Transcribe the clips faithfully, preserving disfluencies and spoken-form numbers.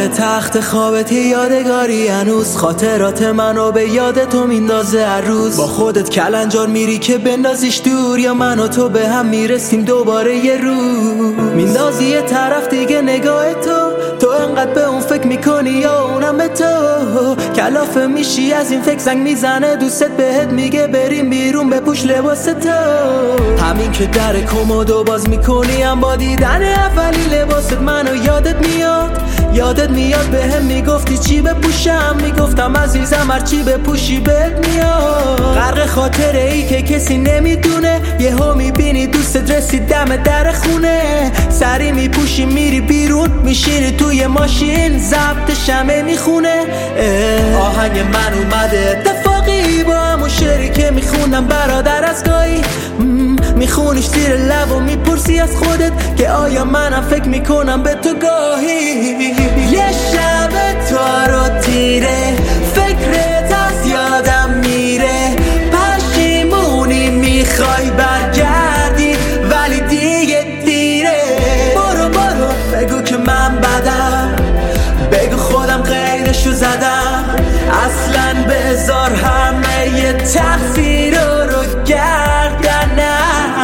بالای تخت خوابت یادگاری هنوز خاطرات منو به یاد تو میندازه هر روز. با خودت کلنجار میری که بندازیش دور، یا من و تو به هم میرسیم دوباره یه روز. میندازی یه طرف دیگه نگاه تو، تو انقدر به اون فکر میکنی یا اونم به تو. کلافه میشی از این فکر، زنگ میزنه دوستت بهت میگه بریم بیرون بپوش لباس تو. همین که در کمدو باز میکنی هم با دیدن اولی لباست منو یادت میاد. یادت میاد به هم میگفتی چی بپوشم، میگفتم عزیزم هر چی بپوشی بهت میاد. غرق خاطره ای که کسی نمیدونه، یهو میبینی دوستت رسید دم در خونه. سری میپوشی میری بیرون، میشینی توی ماشین ضبط شمه میخونه. آهنگ من اومده اتفاقی با همون شعری که میخونم برادر از گاهی. میخونیش زیر لب و میپرسی از خودت که آیا منم فکر میکنم به تو گاهی. یه شب تارو تیره فکرت از یادم میره، پشیمونی میخوای برگردی ولی دیگه دیره. برو برو بگو که من بدم، بگو خودم غیرشو زدم. اصلا بذار همه یه تقصیر رو گردنم.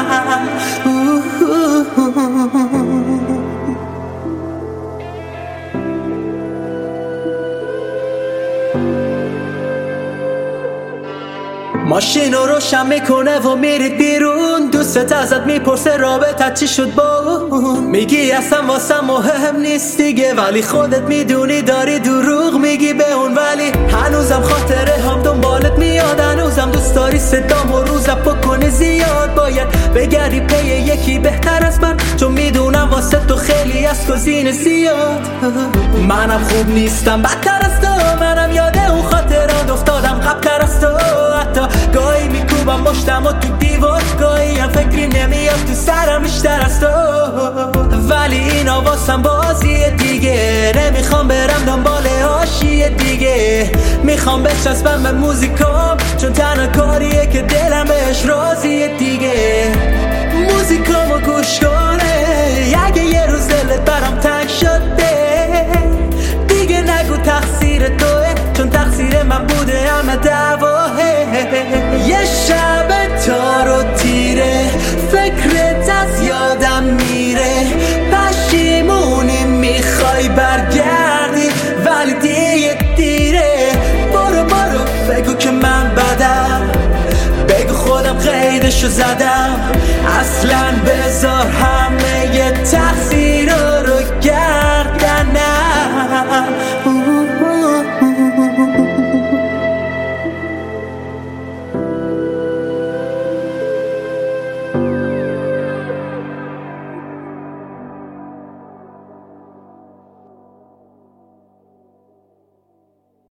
ماشین رو روشن میکنه و میرید بیرون، دوستت ازت میپرسه رابطت چی شد با اون. میگی اصلا واسه مهم نیست دیگه، ولی خودت میدونی داری دروغ میگی به اون. ولی هنوزم خاطره هم دنبالت میاد، هنوزم دوست داری صدام و روزم بکنی زیاد. باید بگردی پی یکی بهتر از من، چون میدونم واسه تو خیلی از گزینه زیاد. منم خوب نیستم بدتر از تو، منم یاده اون خاطرات افتادم قبل‌تر از تو. حتی گاهی میکوبم مشتم و تو دیوار، گاهی هم فکری نمیاد تو سرم بیشتر از تو. ولی اینا واسم بازی دیگه، نمیخوام برم دنبال حاشیه دیگه. میخوام بچسبم به موزیکام، چون تنها کاریه که دلم بهش راضیه دیگه. موزیکامو گوش کنه اگه یه روز دلت برام تنگ شده، دیگه نگو تقصیر توه، چون تقصیر من بوده همه دعواه. یه شب تارو تیره فکرت از یادم میره، پشیمونی میخوای برگردی ولی دیگه دیره. برو برو بگو که من بدم، بگو خودم قیدشو زدم. اصلا بذار